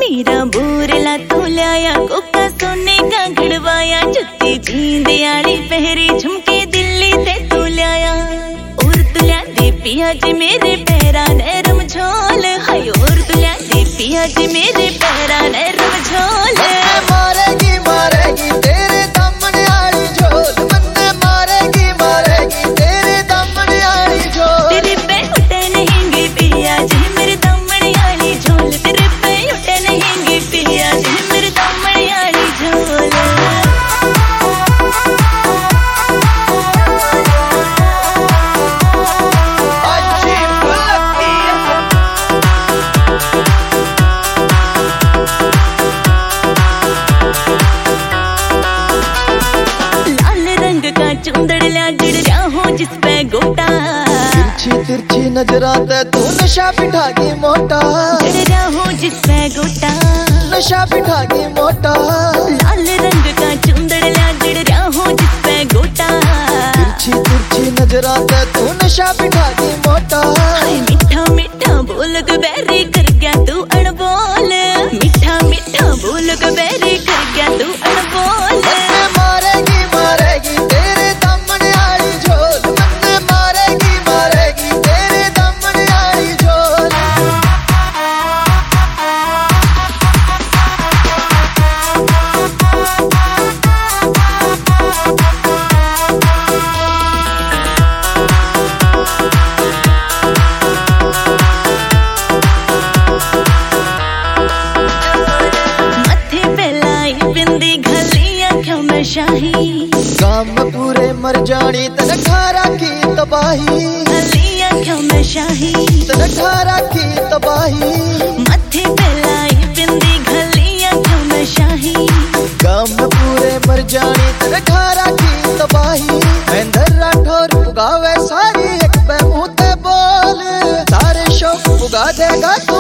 हीरा बोरला तो लाया, कोका सोने का घड़वाया, जुत्ती जींदे आली पहरी, झुमके दिल्ली ते तू लाया। और तुल्या दी पिया जी मेरे पैरा नरम झोल, हाय और तुल्या दी पिया जी मेरे पैरा नरम झोल। मारेगी मारेगी तेरे दामन आली झोल, मन्ने मारेगी मारेगी तेरे दामन आली झोल। तेरे पे उठे नहींगे पिया जी मेरे दामन आली झोल, तेरे पे उठे नहींगे पिया जी मेरे दामन आली झोल। चुंदड़िया गिड़ हो जिस पे गोटा, तिरछी तिरछी नजरा ते तू नशा बिठागी मोटा, गिड़ हो जिस पे गोटा, नशा बिठागी मोटा। लाल रंग का चुंदड़िया गिड़ हो जिस पे गोटा, तिरछी तिरछी नजरा ते तू नशा बिठागी मोटा। मीठा मीठा बोल गबैरी कर गया तू अनबोल, मीठा मीठा बोल गबैरी कर गया तू अनबोल। मारेगी मारेगी तेरे दामन आली झोल, मन्ने मारेगी मारेगी तेरे दामन आली झोल। मथे पे लाई बिंदी घली आँखों में शाही, काम पूरे मर जानी तन ठारा की तबाही, घली आँखों में शाही, तन ठारा की तबाही। मथे पे लाई बिंदी घली आँखों में शाही, काम पूरे मर जानी तन ठारा की तबाही। महेंद्र राठौर पुगावे सारी एक पे मुँह ते बोल, सारे शौक पुगा देगा तू